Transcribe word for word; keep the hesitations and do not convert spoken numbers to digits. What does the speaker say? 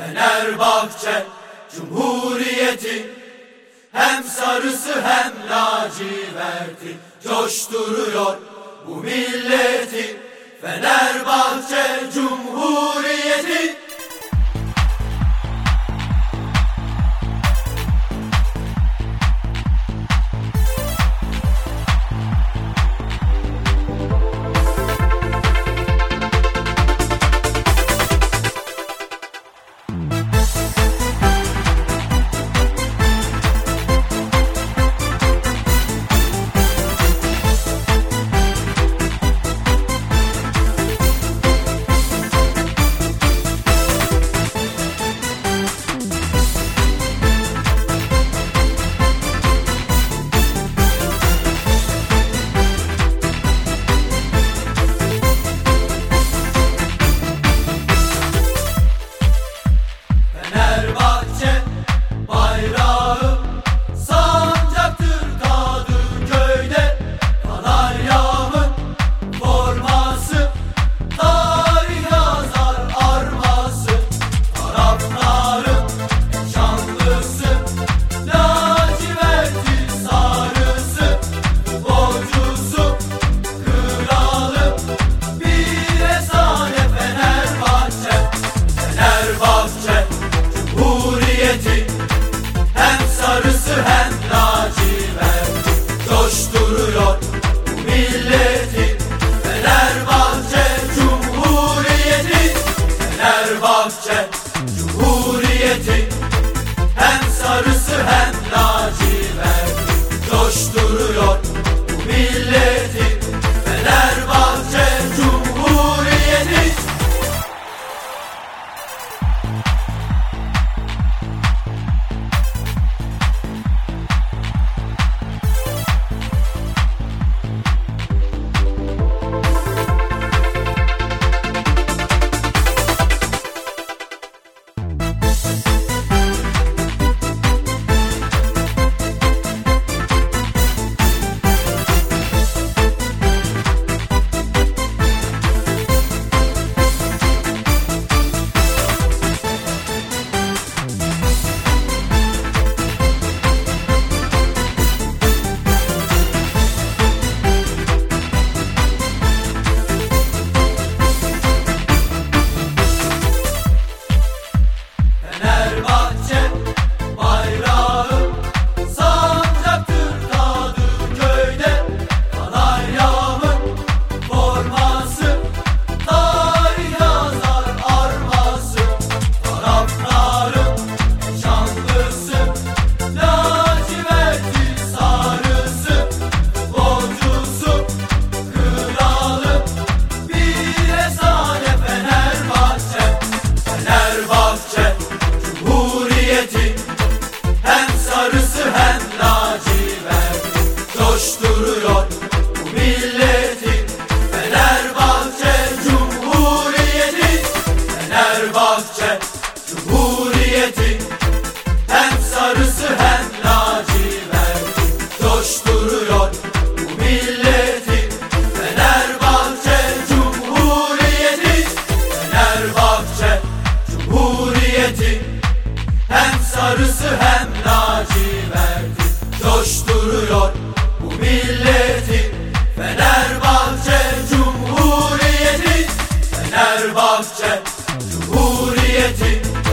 Fenerbahçe Cumhuriyeti, hem sarısı hem laciverti coşturuyor bu milleti. Fenerbahçe Cumhuriyeti. Fenerbahçe bayrağı sancaktır Kadıköy'de. Kanaryamın forması tarih yazar arması. Taraftarın şanlısı, laciverti sarısı. Futbolcusu, kralı, bir efsane Fenerbahçe. Fenerbahçe Cumhuriyeti, hem sarısı hem laciverti coşturuyor bu milleti. Fenerbahçe Cumhuriyeti, Fenerbahçe Cumhuriyeti, hem sarısı hem laciverti coşturuyor bu milleti. Fenerbahçe Cumhuriyeti. Fenerbahçe bayrağı sancaktır Kadıköy'de. Kanaryamın forması tarih yazar arması. Taraftarın şanlısı, laciverti sarısı. Futbolcusu, kralı, bir efsane Fenerbahçe. Fenerbahçe Cumhuriyeti, hem sarısı hem laciverti coşturuyor bu milleti. Fenerbahçe Cumhuriyeti, Fenerbahçe Cumhuriyeti, hem sarısı hem laciverti coşturuyor bu milleti. Fenerbahçe Cumhuriyeti, Fenerbahçe Cumhuriyeti, hem sarısı hem laciverti coşturuyor bu milleti. Fenerbahçe Cumhuriyeti, Fenerbahçe Cumhuriyeti,